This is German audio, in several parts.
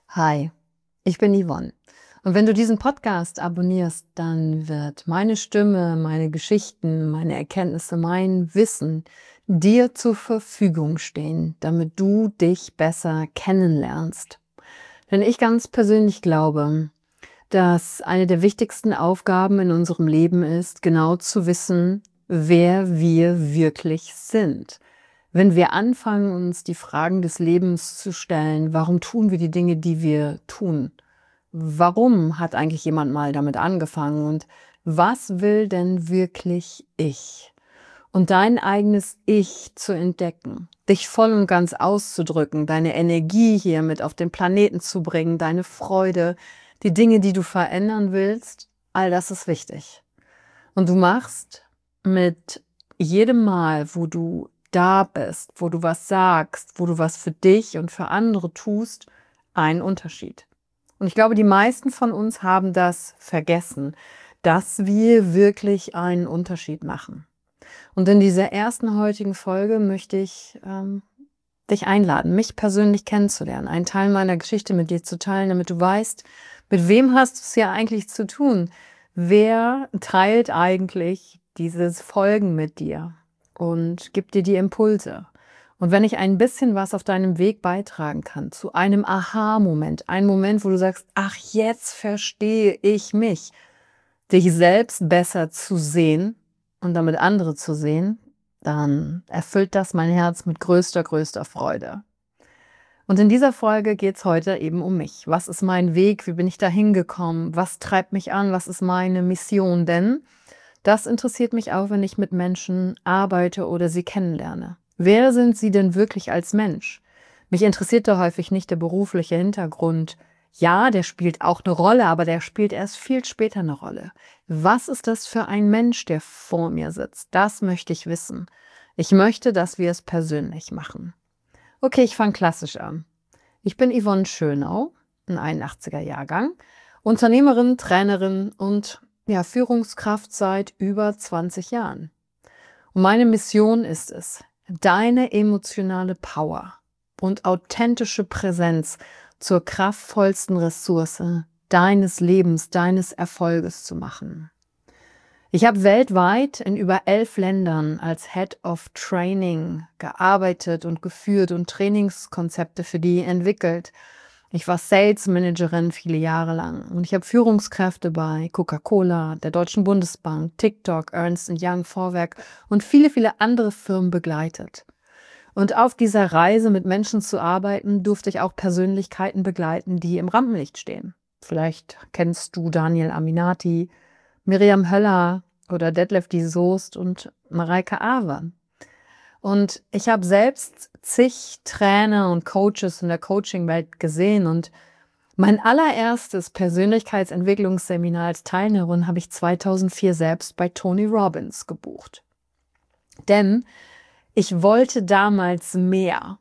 Hi, ich bin Yvonne. Und wenn du diesen Podcast abonnierst, dann wird meine Stimme, meine Geschichten, meine Erkenntnisse, mein Wissen dir zur Verfügung stehen, damit du dich besser kennenlernst. Denn ich ganz persönlich glaube, dass eine der wichtigsten Aufgaben in unserem Leben ist, genau zu wissen, wer wir wirklich sind. Wenn wir anfangen, uns die Fragen des Lebens zu stellen, warum tun wir die Dinge, die wir tun? Warum hat eigentlich jemand mal damit angefangen? Und was will denn wirklich ich? Und dein eigenes Ich zu entdecken, dich voll und ganz auszudrücken, deine Energie hier mit auf den Planeten zu bringen, deine Freude, die Dinge, die du verändern willst, all das ist wichtig. Und du machst mit jedem Mal, wo du da bist, wo du was sagst, wo du was für dich und für andere tust, einen Unterschied. Und ich glaube, die meisten von uns haben das vergessen, dass wir wirklich einen Unterschied machen. Und in dieser ersten heutigen Folge möchte ich dich einladen, mich persönlich kennenzulernen, einen Teil meiner Geschichte mit dir zu teilen, damit du weißt, mit wem hast du es hier eigentlich zu tun? Wer teilt eigentlich dieses Folgen mit dir und gibt dir die Impulse? Und wenn ich ein bisschen was auf deinem Weg beitragen kann, zu einem Aha-Moment, ein Moment, wo du sagst, ach, jetzt verstehe ich mich, dich selbst besser zu sehen und damit andere zu sehen, dann erfüllt das mein Herz mit größter Freude. Und in dieser Folge geht es heute eben um mich. Was ist mein Weg? Wie bin ich da hingekommen? Was treibt mich an? Was ist meine Mission? Denn das interessiert mich auch, wenn ich mit Menschen arbeite oder sie kennenlerne. Wer sind sie denn wirklich als Mensch? Mich interessiert da häufig nicht der berufliche Hintergrund. Ja, der spielt auch eine Rolle, aber der spielt erst viel später eine Rolle. Was ist das für ein Mensch, der vor mir sitzt? Das möchte ich wissen. Ich möchte, dass wir es persönlich machen. Okay, ich fange klassisch an. Ich bin Yvonne Schönau, ein 81er Jahrgang, Unternehmerin, Trainerin und Führungskraft seit über 20 Jahren. Und meine Mission ist es, deine emotionale Power und authentische Präsenz zur kraftvollsten Ressource deines Lebens, deines Erfolges zu machen. Ich habe weltweit in über 11 Ländern als Head of Training gearbeitet und geführt und Trainingskonzepte für die entwickelt. Ich war Sales Managerin viele Jahre lang und ich habe Führungskräfte bei Coca-Cola, der Deutschen Bundesbank, TikTok, Ernst Young, Vorwerk und viele andere Firmen begleitet. Und auf dieser Reise mit Menschen zu arbeiten, durfte ich auch Persönlichkeiten begleiten, die im Rampenlicht stehen. Vielleicht kennst du Daniel Aminati, Miriam Höller oder Detlef die Soest und Mareike Awer. Und ich habe selbst zig Trainer und Coaches in der Coaching-Welt gesehen und mein allererstes Persönlichkeitsentwicklungsseminar als Teilnehmerin habe ich 2004 selbst bei Tony Robbins gebucht. Denn ich wollte damals mehr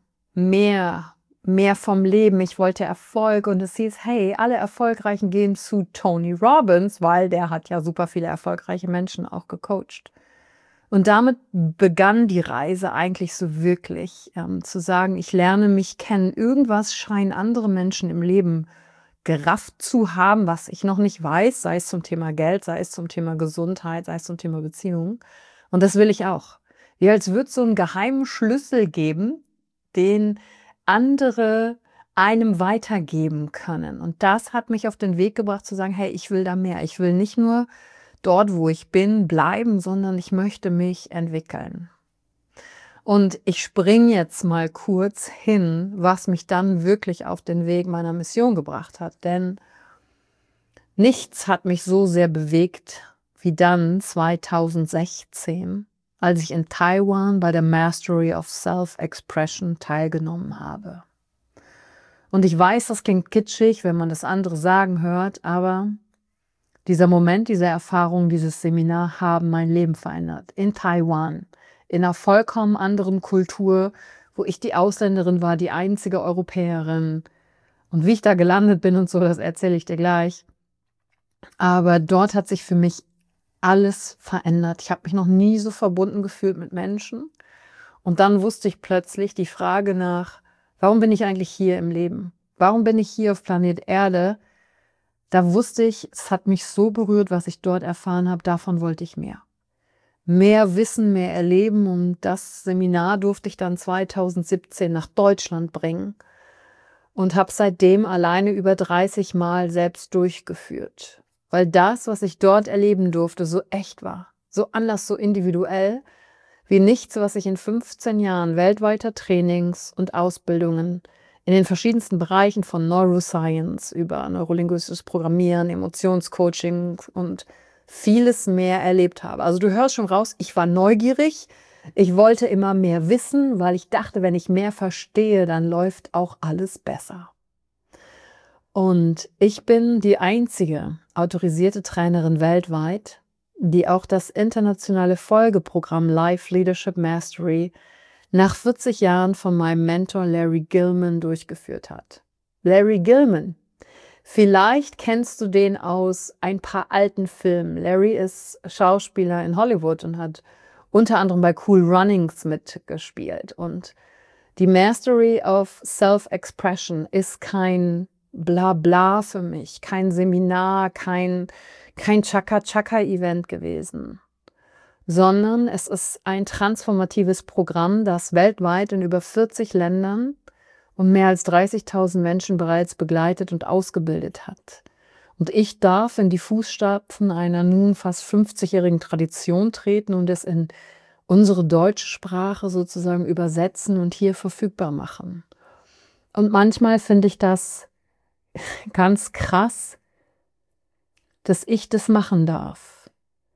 vom Leben. Ich wollte Erfolg und es hieß, hey, alle Erfolgreichen gehen zu Tony Robbins, weil der hat ja super viele erfolgreiche Menschen auch gecoacht. Und damit begann die Reise eigentlich so wirklich, zu sagen, ich lerne mich kennen. Irgendwas scheinen andere Menschen im Leben gerafft zu haben, was ich noch nicht weiß, sei es zum Thema Geld, sei es zum Thema Gesundheit, sei es zum Thema Beziehung. Und das will ich auch. Wie als würde es so einen geheimen Schlüssel geben, den andere einem weitergeben können. Und das hat mich auf den Weg gebracht zu sagen, hey, ich will da mehr. Ich will nicht nur dort, wo ich bin, bleiben, sondern ich möchte mich entwickeln. Und ich springe jetzt mal kurz hin, was mich dann wirklich auf den Weg meiner Mission gebracht hat. Denn nichts hat mich so sehr bewegt wie dann 2016, als ich in Taiwan bei der Mastery of Self-Expression teilgenommen habe. Und ich weiß, das klingt kitschig, wenn man das andere sagen hört, aber dieser Moment, diese Erfahrung, dieses Seminar haben mein Leben verändert. In Taiwan, in einer vollkommen anderen Kultur, wo ich die Ausländerin war, die einzige Europäerin. Und wie ich da gelandet bin und so, das erzähle ich dir gleich. Aber dort hat sich für mich alles verändert. Ich habe mich noch nie so verbunden gefühlt mit Menschen. Und dann wusste ich plötzlich die Frage nach, warum bin ich eigentlich hier im Leben? Warum bin ich hier auf Planet Erde? Da wusste ich, es hat mich so berührt, was ich dort erfahren habe, davon wollte ich mehr. Mehr wissen, mehr erleben, und das Seminar durfte ich dann 2017 nach Deutschland bringen und habe seitdem alleine über 30 Mal selbst durchgeführt, weil das, was ich dort erleben durfte, so echt war, so anders, so individuell, wie nichts, was ich in 15 Jahren weltweiter Trainings und Ausbildungen in den verschiedensten Bereichen von Neuroscience über neurolinguistisches Programmieren, Emotionscoaching und vieles mehr erlebt habe. Also du hörst schon raus, ich war neugierig, ich wollte immer mehr wissen, weil ich dachte, wenn ich mehr verstehe, dann läuft auch alles besser. Und ich bin die einzige autorisierte Trainerin weltweit, die auch das internationale Folgeprogramm Life Leadership Mastery nach 40 Jahren von meinem Mentor Larry Gilman durchgeführt hat. Larry Gilman, vielleicht kennst du den aus ein paar alten Filmen. Larry ist Schauspieler in Hollywood und hat unter anderem bei Cool Runnings mitgespielt. Und die Mastery of Self-Expression ist kein Blabla für mich, kein Seminar, kein Chaka-Chaka-Event gewesen, sondern es ist ein transformatives Programm, das weltweit in über 40 Ländern und mehr als 30.000 Menschen bereits begleitet und ausgebildet hat. Und ich darf in die Fußstapfen einer nun fast 50-jährigen Tradition treten und es in unsere deutsche Sprache sozusagen übersetzen und hier verfügbar machen. Und manchmal finde ich das ganz krass, dass ich das machen darf.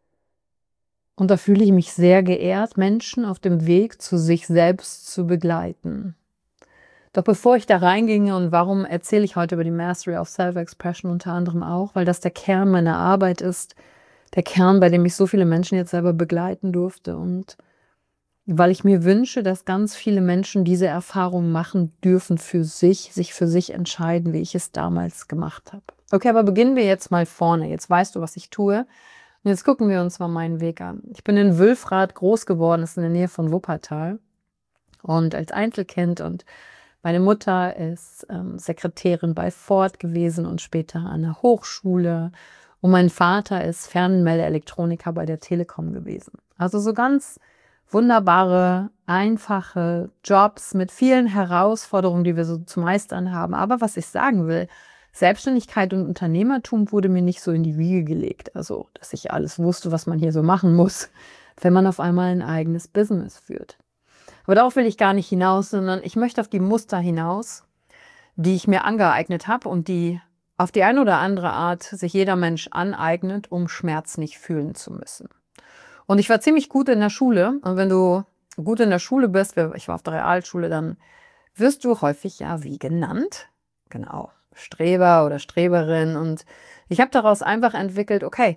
Und da fühle ich mich sehr geehrt, Menschen auf dem Weg zu sich selbst zu begleiten. Doch bevor ich da reinginge, und warum erzähle ich heute über die Mastery of Self-Expression unter anderem auch, weil das der Kern meiner Arbeit ist, der Kern, bei dem ich so viele Menschen jetzt selber begleiten durfte, und weil ich mir wünsche, dass ganz viele Menschen diese Erfahrung machen dürfen für sich für sich entscheiden, wie ich es damals gemacht habe. Okay, aber beginnen wir jetzt mal vorne. Jetzt weißt du, was ich tue. Und jetzt gucken wir uns mal meinen Weg an. Ich bin in Wülfrath groß geworden, das ist in der Nähe von Wuppertal. Und als Einzelkind, und meine Mutter ist Sekretärin bei Ford gewesen und später an der Hochschule. Und mein Vater ist Fernmeldeelektroniker bei der Telekom gewesen. Also so ganz wunderbare, einfache Jobs mit vielen Herausforderungen, die wir so zu meistern haben. Aber was ich sagen will, Selbstständigkeit und Unternehmertum wurde mir nicht so in die Wiege gelegt. Also, dass ich alles wusste, was man hier so machen muss, wenn man auf einmal ein eigenes Business führt. Aber darauf will ich gar nicht hinaus, sondern ich möchte auf die Muster hinaus, die ich mir angeeignet habe und die auf die eine oder andere Art sich jeder Mensch aneignet, um Schmerz nicht fühlen zu müssen. Und ich war ziemlich gut in der Schule. Und wenn du gut in der Schule bist, ich war auf der Realschule, dann wirst du häufig ja wie genannt? Genau, Streber oder Streberin. Und ich habe daraus einfach entwickelt, okay,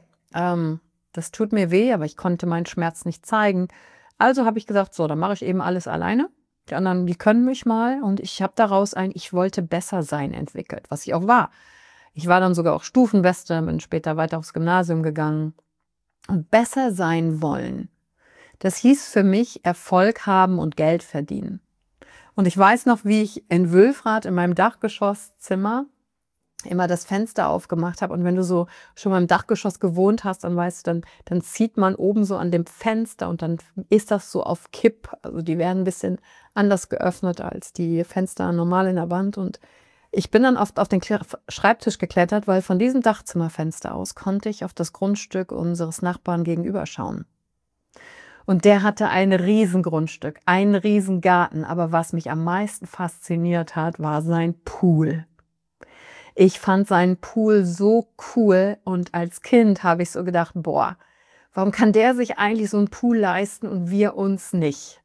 das tut mir weh, aber ich konnte meinen Schmerz nicht zeigen. Also habe ich gesagt, so, dann mache ich eben alles alleine. Die anderen, die können mich mal. Und ich habe daraus ein Ich wollte besser sein entwickelt, was ich auch war. Ich war dann sogar auch Stufenbeste, bin später weiter aufs Gymnasium gegangen. Und besser sein wollen, das hieß für mich Erfolg haben und Geld verdienen. Und ich weiß noch, wie ich in Wülfrath in meinem Dachgeschosszimmer immer das Fenster aufgemacht habe. Und wenn du so schon mal im Dachgeschoss gewohnt hast, dann weißt du, dann zieht man oben so an dem Fenster und dann ist das so auf Kipp. Also die werden ein bisschen anders geöffnet als die Fenster normal in der Wand. Und ich bin dann oft auf den Schreibtisch geklettert, weil von diesem Dachzimmerfenster aus konnte ich auf das Grundstück unseres Nachbarn gegenüber schauen. Und der hatte ein Riesengrundstück, einen Riesengarten. Aber was mich am meisten fasziniert hat, war sein Pool. Ich fand seinen Pool so cool und als Kind habe ich so gedacht, boah, warum kann der sich eigentlich so einen Pool leisten und wir uns nicht?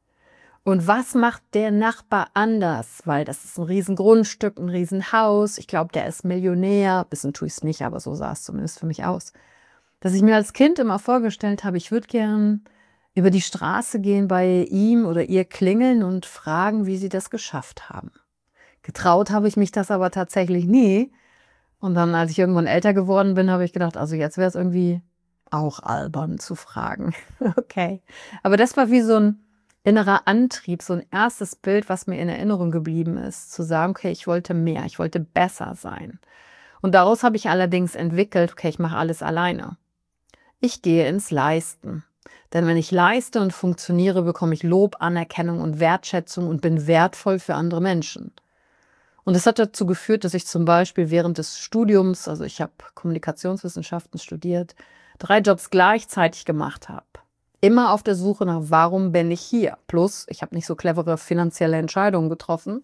Und was macht der Nachbar anders? Weil das ist ein Riesengrundstück, ein Riesenhaus. Ich glaube, der ist Millionär. Bisschen tue ich es nicht, aber so sah es zumindest für mich aus. Dass ich mir als Kind immer vorgestellt habe, ich würde gern über die Straße gehen, bei ihm oder ihr klingeln und fragen, wie sie das geschafft haben. Getraut habe ich mich das aber tatsächlich nie. Und dann, als ich irgendwann älter geworden bin, habe ich gedacht, also jetzt wäre es irgendwie auch albern zu fragen. Okay. Aber das war wie so ein innerer Antrieb, so ein erstes Bild, was mir in Erinnerung geblieben ist, zu sagen, okay, ich wollte mehr, ich wollte besser sein. Und daraus habe ich allerdings entwickelt, okay, ich mache alles alleine. Ich gehe ins Leisten. Denn wenn ich leiste und funktioniere, bekomme ich Lob, Anerkennung und Wertschätzung und bin wertvoll für andere Menschen. Und das hat dazu geführt, dass ich zum Beispiel während des Studiums, also ich habe Kommunikationswissenschaften studiert, 3 Jobs gleichzeitig gemacht habe. Immer auf der Suche nach, warum bin ich hier? Plus, ich habe nicht so clevere finanzielle Entscheidungen getroffen.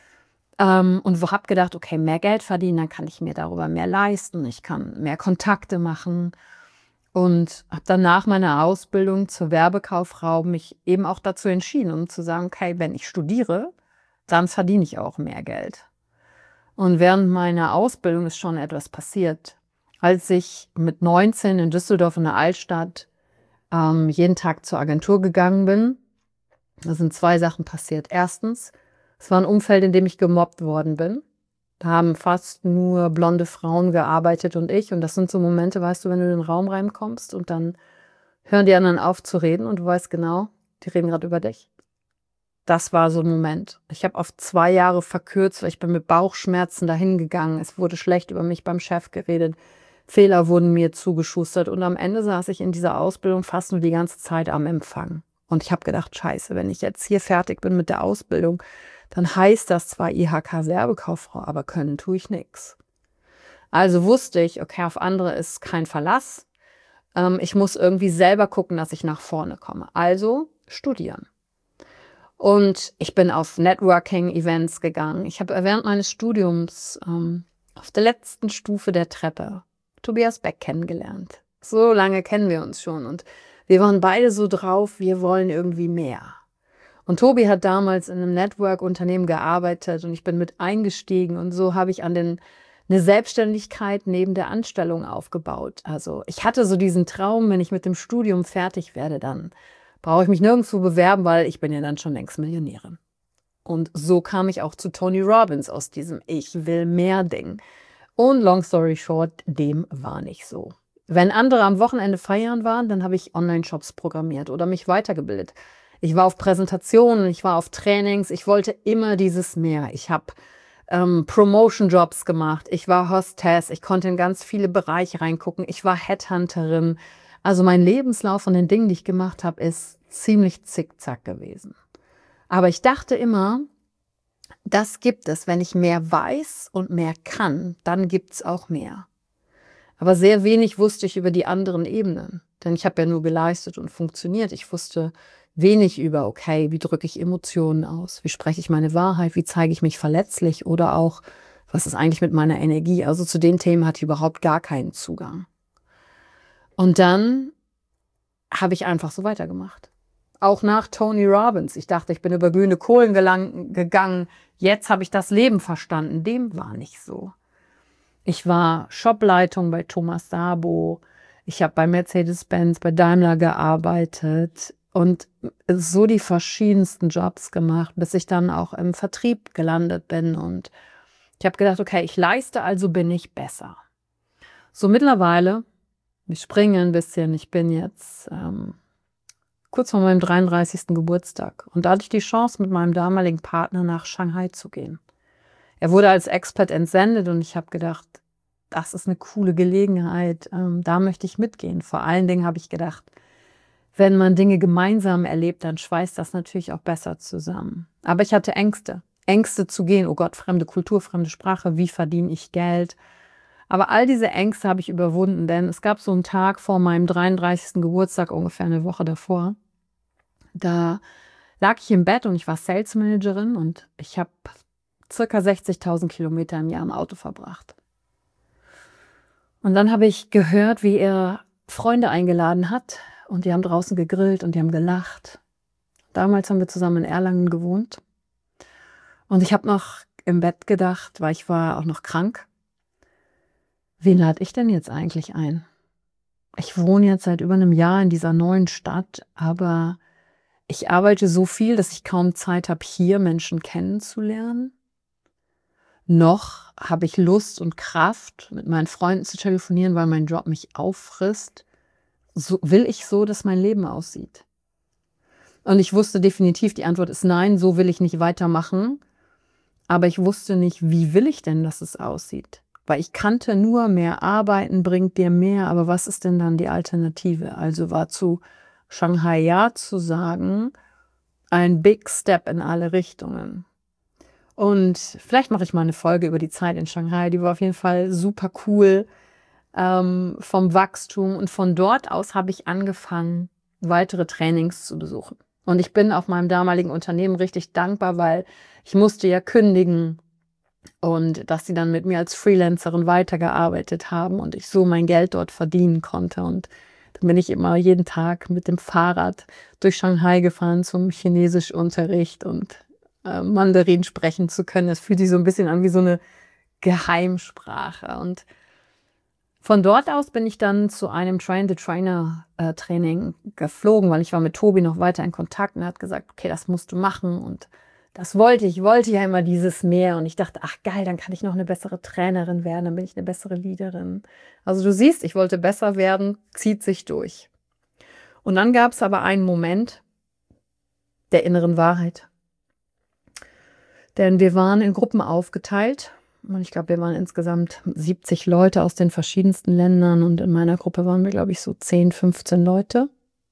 Und habe gedacht, okay, mehr Geld verdienen, dann kann ich mir darüber mehr leisten. Ich kann mehr Kontakte machen. Und habe dann nach meiner Ausbildung zur Werbekauffrau mich eben auch dazu entschieden, um zu sagen, okay, wenn ich studiere, dann verdiene ich auch mehr Geld. Und während meiner Ausbildung ist schon etwas passiert. Als ich mit 19 in Düsseldorf in der Altstadt jeden Tag zur Agentur gegangen bin, da sind 2 Sachen passiert. Erstens, es war ein Umfeld, in dem ich gemobbt worden bin. Da haben fast nur blonde Frauen gearbeitet und ich. Und das sind so Momente, weißt du, wenn du in den Raum reinkommst und dann hören die anderen auf zu reden und du weißt genau, die reden gerade über dich. Das war so ein Moment. Ich habe auf 2 Jahre verkürzt, weil ich bin mit Bauchschmerzen dahin gegangen. Es wurde schlecht über mich beim Chef geredet. Fehler wurden mir zugeschustert. Und am Ende saß ich in dieser Ausbildung fast nur die ganze Zeit am Empfang. Und ich habe gedacht, scheiße, wenn ich jetzt hier fertig bin mit der Ausbildung, dann heißt das zwar IHK-Werbekauffrau, aber können tue ich nichts. Also wusste ich, okay, auf andere ist kein Verlass. Ich muss irgendwie selber gucken, dass ich nach vorne komme. Also studieren. Und ich bin auf Networking-Events gegangen. Ich habe während meines Studiums auf der letzten Stufe der Treppe Tobias Beck kennengelernt. So lange kennen wir uns schon. Und wir waren beide so drauf, wir wollen irgendwie mehr. Und Tobi hat damals in einem Network-Unternehmen gearbeitet und ich bin mit eingestiegen. Und so habe ich eine Selbstständigkeit neben der Anstellung aufgebaut. Also ich hatte so diesen Traum, wenn ich mit dem Studium fertig werde, dann brauche ich mich nirgendwo bewerben, weil ich bin ja dann schon längst Millionärin. Und so kam ich auch zu Tony Robbins aus diesem Ich will mehr Ding. Und long story short, dem war nicht so. Wenn andere am Wochenende feiern waren, dann habe ich Online-Shops programmiert oder mich weitergebildet. Ich war auf Präsentationen, ich war auf Trainings, ich wollte immer dieses Mehr. Ich habe Promotion-Jobs gemacht, ich war Hostess, ich konnte in ganz viele Bereiche reingucken, ich war Headhunterin. Also mein Lebenslauf von den Dingen, die ich gemacht habe, ist ziemlich zickzack gewesen. Aber ich dachte immer, das gibt es, wenn ich mehr weiß und mehr kann, dann gibt es auch mehr. Aber sehr wenig wusste ich über die anderen Ebenen, denn ich habe ja nur geleistet und funktioniert. Ich wusste wenig über, okay, wie drücke ich Emotionen aus, wie spreche ich meine Wahrheit, wie zeige ich mich verletzlich oder auch, was ist eigentlich mit meiner Energie. Also zu den Themen hatte ich überhaupt gar keinen Zugang. Und dann habe ich einfach so weitergemacht. Auch nach Tony Robbins. Ich dachte, ich bin über grüne Kohlen gegangen. Jetzt habe ich das Leben verstanden. Dem war nicht so. Ich war Shopleitung bei Thomas Sabo. Ich habe bei Mercedes-Benz, bei Daimler gearbeitet und so die verschiedensten Jobs gemacht, bis ich dann auch im Vertrieb gelandet bin. Und ich habe gedacht, okay, ich leiste, also bin ich besser. So mittlerweile, wir springen ein bisschen, ich bin jetzt kurz vor meinem 33. Geburtstag. Und da hatte ich die Chance, mit meinem damaligen Partner nach Shanghai zu gehen. Er wurde als Expat entsendet und ich habe gedacht, das ist eine coole Gelegenheit, da möchte ich mitgehen. Vor allen Dingen habe ich gedacht, wenn man Dinge gemeinsam erlebt, dann schweißt das natürlich auch besser zusammen. Aber ich hatte Ängste. Ängste zu gehen, oh Gott, fremde Kultur, fremde Sprache, wie verdiene ich Geld? Aber all diese Ängste habe ich überwunden, denn es gab so einen Tag vor meinem 33. Geburtstag, ungefähr eine Woche davor. Da lag ich im Bett und ich war Sales Managerin und ich habe circa 60.000 Kilometer im Jahr im Auto verbracht. Und dann habe ich gehört, wie er Freunde eingeladen hat und die haben draußen gegrillt und die haben gelacht. Damals haben wir zusammen in Erlangen gewohnt. Und ich habe noch im Bett gedacht, weil ich war auch noch krank. Wen lade ich denn jetzt eigentlich ein? Ich wohne jetzt seit über einem Jahr in dieser neuen Stadt, aber ich arbeite so viel, dass ich kaum Zeit habe, hier Menschen kennenzulernen. Noch habe ich Lust und Kraft, mit meinen Freunden zu telefonieren, weil mein Job mich auffrisst. So will ich so, dass mein Leben aussieht. Und ich wusste definitiv, die Antwort ist nein, so will ich nicht weitermachen. Aber ich wusste nicht, wie will ich denn, dass es aussieht? Weil ich kannte nur, mehr arbeiten bringt dir mehr, aber was ist denn dann die Alternative? Also war zu Shanghai Ja zu sagen ein Big Step in alle Richtungen. Und vielleicht mache ich mal eine Folge über die Zeit in Shanghai, die war auf jeden Fall super cool vom Wachstum. Und von dort aus habe ich angefangen, weitere Trainings zu besuchen. Und ich bin auf meinem damaligen Unternehmen richtig dankbar, weil ich musste ja kündigen und dass sie dann mit mir als Freelancerin weitergearbeitet haben und ich so mein Geld dort verdienen konnte. Und dann bin ich immer jeden Tag mit dem Fahrrad durch Shanghai gefahren zum Chinesischunterricht und Mandarin sprechen zu können. Das fühlt sich so ein bisschen an wie so eine Geheimsprache. Und von dort aus bin ich dann zu einem Train-the-Trainer-Training geflogen, weil ich war mit Tobi noch weiter in Kontakt und er hat gesagt, okay, das musst du machen. Und das wollte ich. Ich wollte ja immer dieses mehr. Und ich dachte, ach geil, dann kann ich noch eine bessere Trainerin werden, dann bin ich eine bessere Leaderin. Also du siehst, ich wollte besser werden, zieht sich durch. Und dann gab es aber einen Moment der inneren Wahrheit. Denn wir waren in Gruppen aufgeteilt. Und ich glaube, wir waren insgesamt 70 Leute aus den verschiedensten Ländern. Und in meiner Gruppe waren wir, glaube ich, so 10, 15 Leute.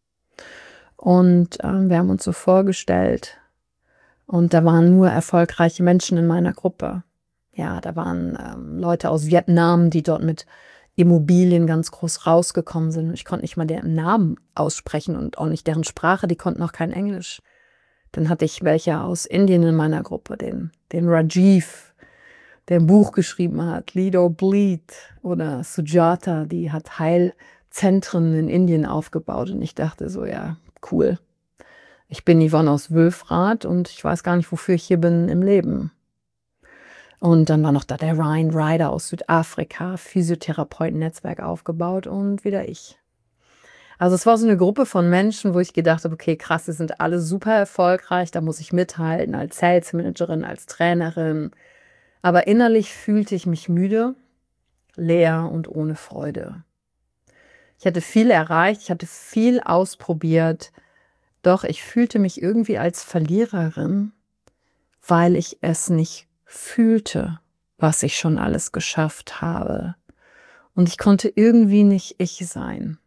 Und wir haben uns so vorgestellt. Und da waren nur erfolgreiche Menschen in meiner Gruppe. Ja, da waren Leute aus Vietnam, die dort mit Immobilien ganz groß rausgekommen sind. Ich konnte nicht mal deren Namen aussprechen und auch nicht deren Sprache. Die konnten auch kein Englisch. Dann hatte ich welche aus Indien in meiner Gruppe, den Rajiv, der ein Buch geschrieben hat, Lead or Bleed, oder Sujata, die hat Heilzentren in Indien aufgebaut. Und ich dachte so, ja, cool. Ich bin Yvonne aus Wülfrath und ich weiß gar nicht, wofür ich hier bin im Leben. Und dann war noch da der Ryan Ryder aus Südafrika, Physiotherapeuten-Netzwerk aufgebaut und wieder ich. Also es war so eine Gruppe von Menschen, wo ich gedacht habe, okay, krass, die sind alle super erfolgreich, da muss ich mithalten als Sales Managerin, als Trainerin. Aber innerlich fühlte ich mich müde, leer und ohne Freude. Ich hatte viel erreicht, ich hatte viel ausprobiert, doch ich fühlte mich irgendwie als Verliererin, weil ich es nicht fühlte, was ich schon alles geschafft habe. Und ich konnte irgendwie nicht ich sein.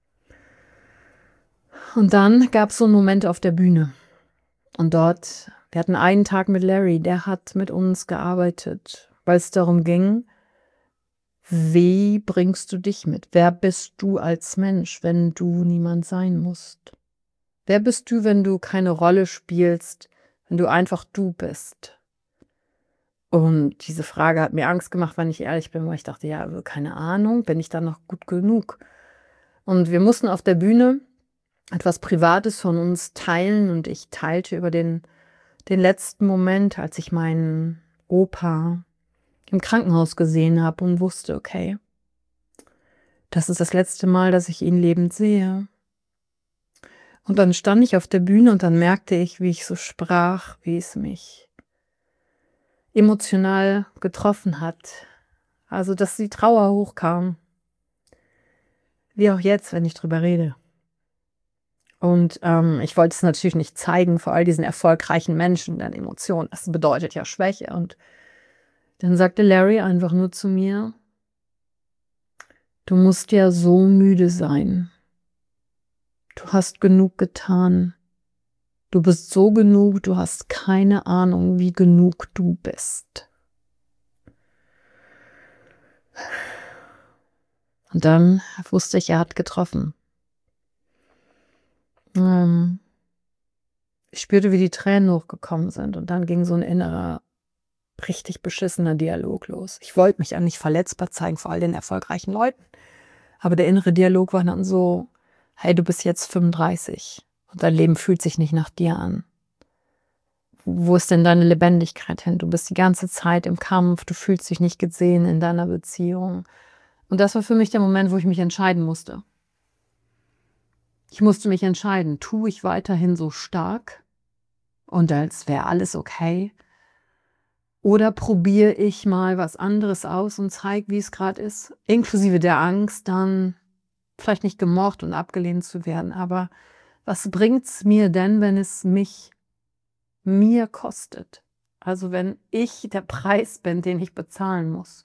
Und dann gab es so einen Moment auf der Bühne. Und dort, wir hatten einen Tag mit Larry, der hat mit uns gearbeitet, weil es darum ging, wie bringst du dich mit? Wer bist du als Mensch, wenn du niemand sein musst? Wer bist du, wenn du keine Rolle spielst, wenn du einfach du bist? Und diese Frage hat mir Angst gemacht, wenn ich ehrlich bin, weil ich dachte, ja, also keine Ahnung, bin ich da noch gut genug? Und wir mussten auf der Bühne etwas Privates von uns teilen und ich teilte über den letzten Moment, als ich meinen Opa im Krankenhaus gesehen habe und wusste, okay, das ist das letzte Mal, dass ich ihn lebend sehe. Und dann stand ich auf der Bühne und dann merkte ich, wie ich so sprach, wie es mich emotional getroffen hat. Also, dass die Trauer hochkam. Wie auch jetzt, wenn ich drüber rede. Und ich wollte es natürlich nicht zeigen vor all diesen erfolgreichen Menschen, denn Emotion, das bedeutet ja Schwäche. Und dann sagte Larry einfach nur zu mir, du musst ja so müde sein. Du hast genug getan. Du bist so genug, du hast keine Ahnung, wie genug du bist. Und dann wusste ich, er hat getroffen. Ich spürte, wie die Tränen hochgekommen sind und dann ging so ein innerer, richtig beschissener Dialog los. Ich wollte mich ja nicht verletzbar zeigen vor all den erfolgreichen Leuten, aber der innere Dialog war dann so, hey, du bist jetzt 35 und dein Leben fühlt sich nicht nach dir an. Wo ist denn deine Lebendigkeit hin? Du bist die ganze Zeit im Kampf, du fühlst dich nicht gesehen in deiner Beziehung. Und das war für mich der Moment, wo ich mich entscheiden musste. Ich musste mich entscheiden, tue ich weiterhin so stark und als wäre alles okay? Oder probiere ich mal was anderes aus und zeige, wie es gerade ist, inklusive der Angst, dann vielleicht nicht gemocht und abgelehnt zu werden, aber Was bringt's mir denn, wenn es mir kostet? Also wenn ich der Preis bin, den ich bezahlen muss.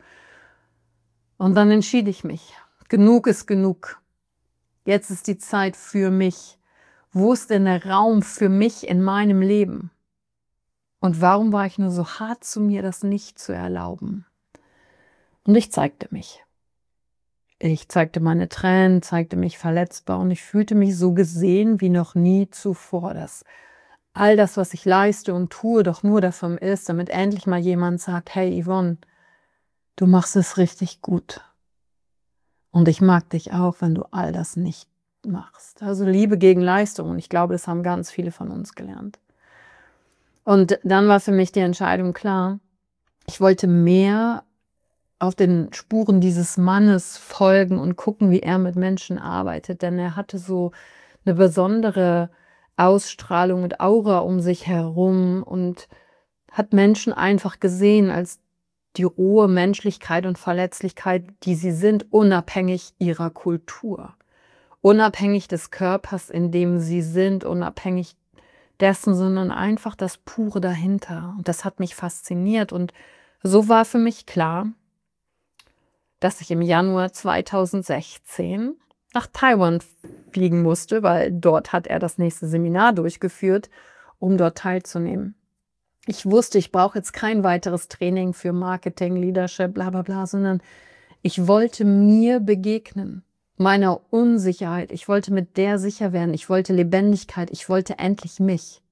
Und dann entschied ich mich. Genug ist genug. Jetzt ist die Zeit für mich. Wo ist denn der Raum für mich in meinem Leben? Und warum war ich nur so hart zu mir, das nicht zu erlauben? Und ich zeigte mich. Ich zeigte meine Tränen, zeigte mich verletzbar und ich fühlte mich so gesehen wie noch nie zuvor, dass all das, was ich leiste und tue, doch nur dafür ist, damit endlich mal jemand sagt, hey Yvonne, du machst es richtig gut. Und ich mag dich auch, wenn du all das nicht machst. Also Liebe gegen Leistung. Und ich glaube, das haben ganz viele von uns gelernt. Und dann war für mich die Entscheidung klar. Ich wollte mehr auf den Spuren dieses Mannes folgen und gucken, wie er mit Menschen arbeitet. Denn er hatte so eine besondere Ausstrahlung und Aura um sich herum und hat Menschen einfach gesehen als die rohe Menschlichkeit und Verletzlichkeit, die sie sind, unabhängig ihrer Kultur. Unabhängig des Körpers, in dem sie sind, unabhängig dessen, sondern einfach das Pure dahinter. Und das hat mich fasziniert. Und so war für mich klar, dass ich im Januar 2016 nach Taiwan fliegen musste, weil dort hat er das nächste Seminar durchgeführt, um dort teilzunehmen. Ich wusste, ich brauche jetzt kein weiteres Training für Marketing, Leadership, bla bla bla, sondern ich wollte mir begegnen, meiner Unsicherheit. Ich wollte mit der sicher werden. Ich wollte Lebendigkeit. Ich wollte endlich mich.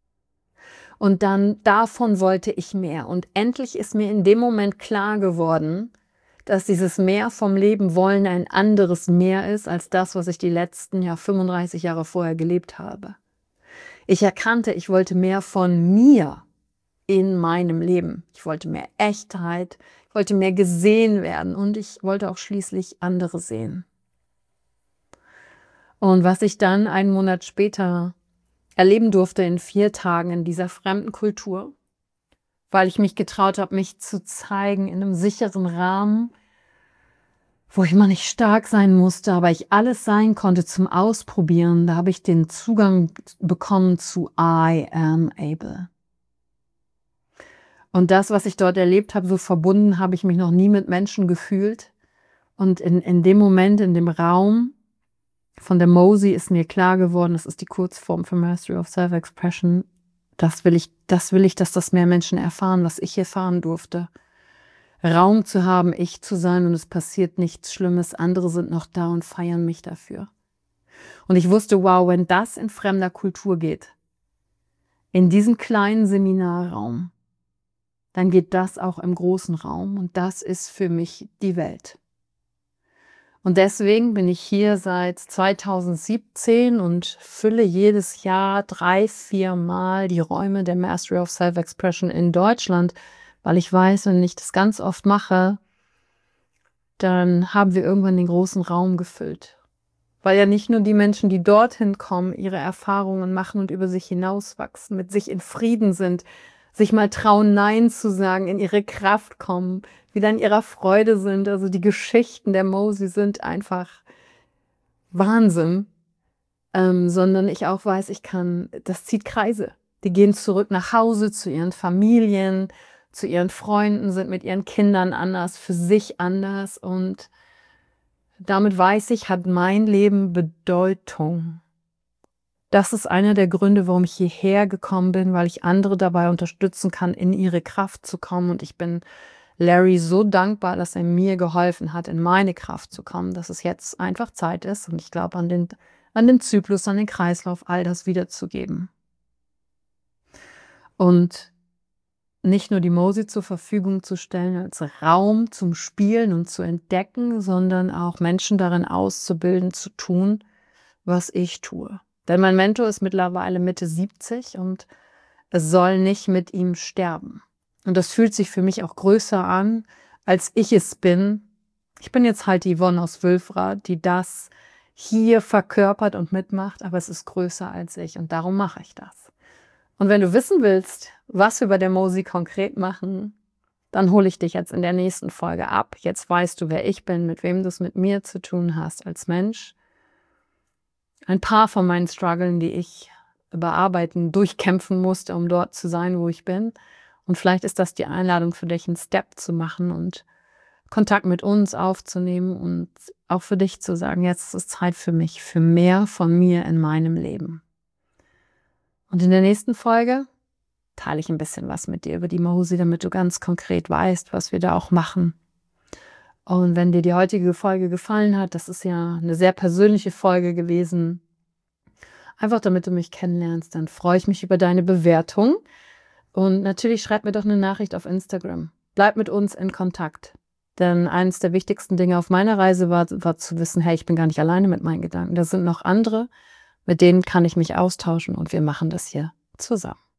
Und dann davon wollte ich mehr. Und endlich ist mir in dem Moment klar geworden, dass dieses Mehr vom Leben wollen ein anderes Mehr ist, als das, was ich die letzten 35 Jahre vorher gelebt habe. Ich erkannte, ich wollte mehr von mir in meinem Leben. Ich wollte mehr Echtheit, ich wollte mehr gesehen werden und ich wollte auch schließlich andere sehen. Und was ich dann einen Monat später erleben durfte in 4 Tagen in dieser fremden Kultur, weil ich mich getraut habe, mich zu zeigen in einem sicheren Rahmen, wo ich mal nicht stark sein musste, aber ich alles sein konnte zum Ausprobieren. Da habe ich den Zugang bekommen zu I am able. Und das, was ich dort erlebt habe, so verbunden habe ich mich noch nie mit Menschen gefühlt. Und in dem Moment, in dem Raum von der Mosey ist mir klar geworden, das ist die Kurzform für Mastery of Self-Expression, das will ich, dass das mehr Menschen erfahren, was ich erfahren durfte. Raum zu haben, ich zu sein und es passiert nichts Schlimmes, andere sind noch da und feiern mich dafür. Und ich wusste, wow, wenn das in fremder Kultur geht, in diesem kleinen Seminarraum, dann geht das auch im großen Raum und das ist für mich die Welt. Und deswegen bin ich hier seit 2017 und fülle jedes Jahr 3-4 Mal die Räume der Mastery of Self-Expression in Deutschland, weil ich weiß, wenn ich das ganz oft mache, dann haben wir irgendwann den großen Raum gefüllt. Weil ja nicht nur die Menschen, die dorthin kommen, ihre Erfahrungen machen und über sich hinauswachsen, mit sich in Frieden sind, sich mal trauen, Nein zu sagen, in ihre Kraft kommen, wieder in ihrer Freude sind. Also die Geschichten der Mosey sind einfach Wahnsinn. Sondern ich auch weiß, das zieht Kreise. Die gehen zurück nach Hause zu ihren Familien, zu ihren Freunden, sind mit ihren Kindern anders, für sich anders und damit weiß ich, hat mein Leben Bedeutung. Das ist einer der Gründe, warum ich hierher gekommen bin, weil ich andere dabei unterstützen kann, in ihre Kraft zu kommen. Und ich bin Larry so dankbar, dass er mir geholfen hat, in meine Kraft zu kommen, dass es jetzt einfach Zeit ist. Und ich glaube an den Zyklus, an den Kreislauf, all das wiederzugeben. Und nicht nur die Mosey zur Verfügung zu stellen als Raum zum Spielen und zu entdecken, sondern auch Menschen darin auszubilden, zu tun, was ich tue. Denn mein Mentor ist mittlerweile Mitte 70 und es soll nicht mit ihm sterben. Und das fühlt sich für mich auch größer an, als ich es bin. Ich bin jetzt halt die Yvonne aus Wülfrath, die das hier verkörpert und mitmacht, aber es ist größer als ich und darum mache ich das. Und wenn du wissen willst, was wir bei der Mosey konkret machen, dann hole ich dich jetzt in der nächsten Folge ab. Jetzt weißt du, wer ich bin, mit wem du es mit mir zu tun hast als Mensch. ein paar von meinen Struggeln, die ich bearbeiten, durchkämpfen musste, um dort zu sein, wo ich bin. Und vielleicht ist das die Einladung für dich, einen Step zu machen und Kontakt mit uns aufzunehmen und auch für dich zu sagen, jetzt ist es Zeit für mich, für mehr von mir in meinem Leben. Und in der nächsten Folge teile ich ein bisschen was mit dir über die Mahusi, damit du ganz konkret weißt, was wir da auch machen. Und wenn dir die heutige Folge gefallen hat, das ist ja eine sehr persönliche Folge gewesen, einfach damit du mich kennenlernst, dann freue ich mich über deine Bewertung. Und natürlich schreib mir doch eine Nachricht auf Instagram. Bleib mit uns in Kontakt. Denn eines der wichtigsten Dinge auf meiner Reise war zu wissen, hey, ich bin gar nicht alleine mit meinen Gedanken. Da sind noch andere, mit denen kann ich mich austauschen und wir machen das hier zusammen.